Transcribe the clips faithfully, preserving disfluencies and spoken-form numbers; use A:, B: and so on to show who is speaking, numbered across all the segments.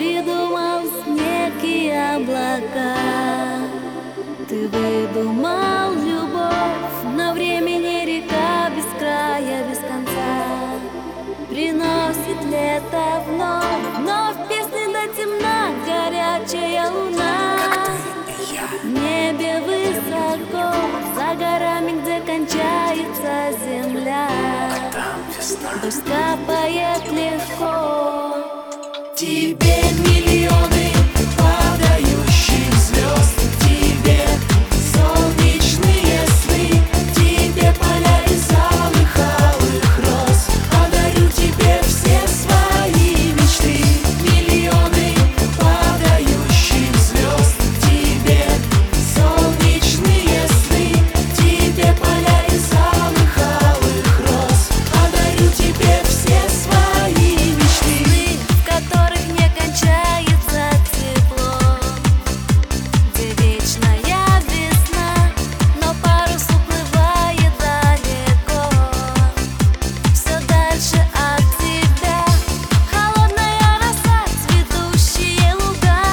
A: придумал снег и облака. Ты выдумал любовь, но времени река без края, без конца. Приносит лето вновь, но в песне до темна горячая луна. В небе высоко, за горами, где кончается земля, дождь капает легко.
B: Тебе миллионы падающих звезд, тебе солнечные сны, тебе поля из алых, алых роз. Подарю тебе все свои мечты. Миллионы падающих звезд, тебе солнечные сны, тебе поля из алых, алых роз. Подарю тебе все свои мечты,
A: В которых не кончается тепло, где вечная весна, но парус уплывает далеко. Все дальше от тебя холодная роса, цветущие луга.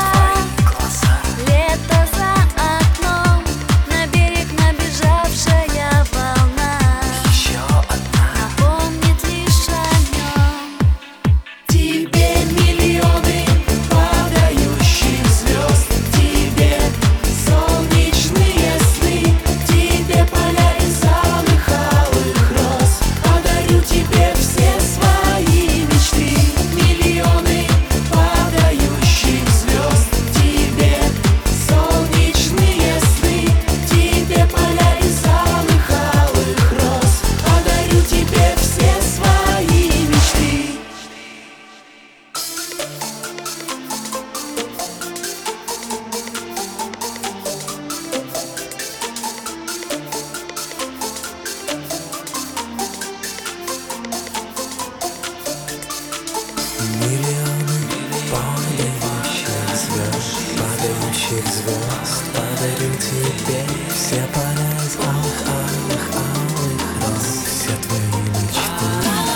A: Лето за окном, на берег набежавшая волна напомнит лишь о нем.
B: тебе миллионы падающих звезд, тебе солнечные сны, тебе поля из алых, алых роз. Подарю тебе все свои мечты. Миллионы падающих звезд, тебе солнечные сны, тебе поля из алых, алых роз. Подарю тебе все свои мечты.
C: Миллионы падающих звезд, падающих звезд, подарю тебе все поля из алых, алых, алых роз, все твои мечты.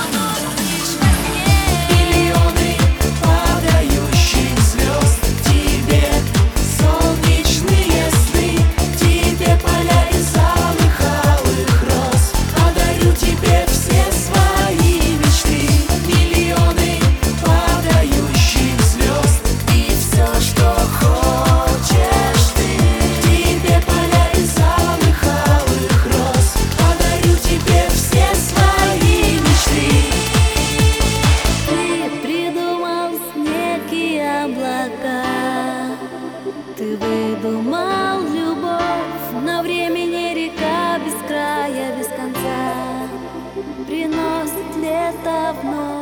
B: Миллионы падающих звезд, тебе солнечные сны, тебе поля из алых, алых роз. Подарю тебе все свои мечты. Миллионы падающих звезд, и все, что хочешь ты. Тебе поля из алых, алых роз. Подарю тебе все свои мечты.
A: Ты придумал снег и облака, ты выдумал любовь, но времени река без края, без конца. Приносит лето вновь.